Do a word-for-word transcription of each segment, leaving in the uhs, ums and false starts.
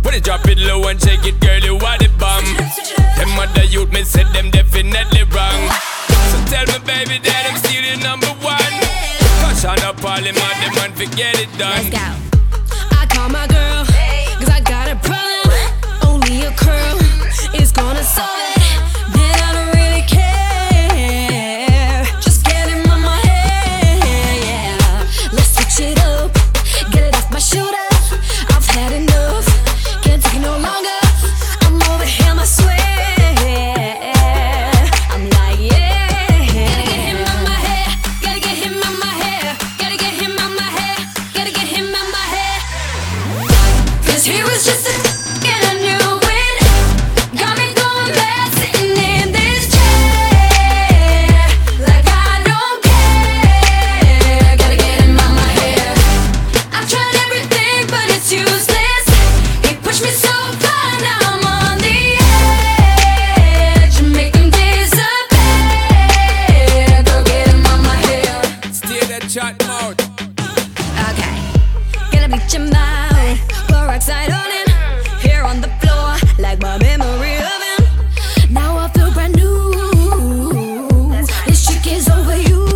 When you drop it low and shake it, girl, you are the bomb. Them other youth, me said them definitely wrong. So tell me, baby, that I'm still the number one. Cause on up all them other man, forget it done. Let's go. I call my girl, cause I got a problem. Only a curl is gonna solve it. Then I don't really care. Just get him on my head, yeah. Let's switch it up, get it off my shoulder. I've had enough, can't take it no longer. I'm over him, I swear. I'm like, yeah. Gotta get him on my hair, gotta get him on my hair, gotta get him on my hair, gotta get him on my hair. Cause he was just a and I knew it. Got me going mad sitting in this chair. Like I don't care. Gotta get him on my hair. I've tried everything but it's useless. He pushed me so far, now I'm on the edge. Make him disappear. Go get him on my hair. Stay that chat mode. Okay, gonna bleach him out, pour oxide on him. Here on the floor, like my memory of him. Now I feel brand new. This chick is over you.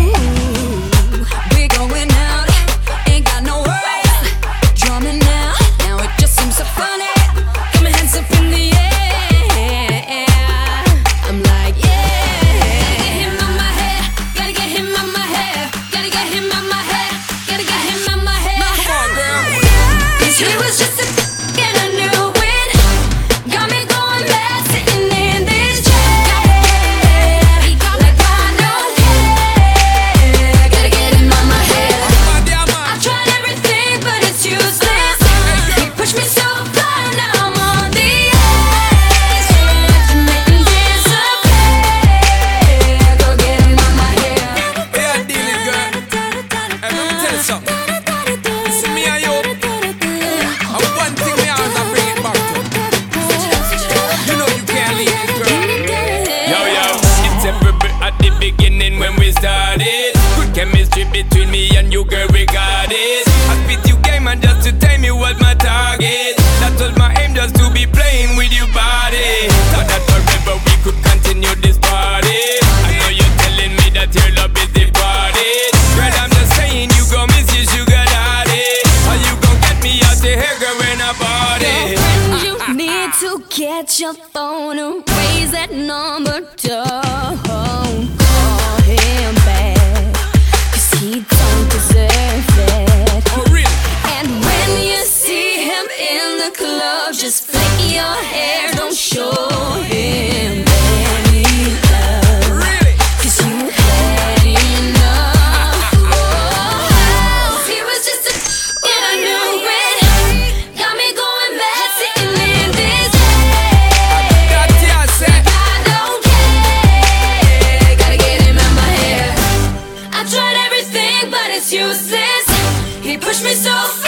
We going out, ain't got no worries. Drumming now, now it just seems so funny. Got my hands up in the air. I'm like, yeah. Gotta get him on my hair, gotta get him on my hair, gotta get him on my hair, gotta get him on my hair. Come on, girl. Cause he was just a and I knew it. Got me going mad sitting in this chair. Like I don't care. Gotta get him on my hair. I've tried everything but it's useless. He pushed me so far, now I'm on the edge. To make him disappear. Go get him on my hair. Yeah, deal it, girl. Hey, let me tell you something. It's me and you. And one thing me always I bring it back to. You know you can't leave it, girl. Yo, yo, it's every bit at the beginning when we started. Good chemistry between me and you, girl, we got it. I spit you game and just to tame you was my target. That was my aim, just to be playing with your body. Thought that forever we could continue this party. I know you're telling me that your love is departed. Girl, I'm just saying you gon' miss your sugar daddy. Or you gon' get me out the hair, girl, when I party. You need to get your phone and raise that number. Don't call him back, cause he don't deserve it. Oh, really? And when you see him in the club, just flick your hair, don't show him any love. Really? Cause you had enough. Oh, he was just a and I knew it. Got me going mad sitting in this chair. That yeah, said. I don't care. Gotta get him out my hair. I tried everything but it's useless. He pushed me so far.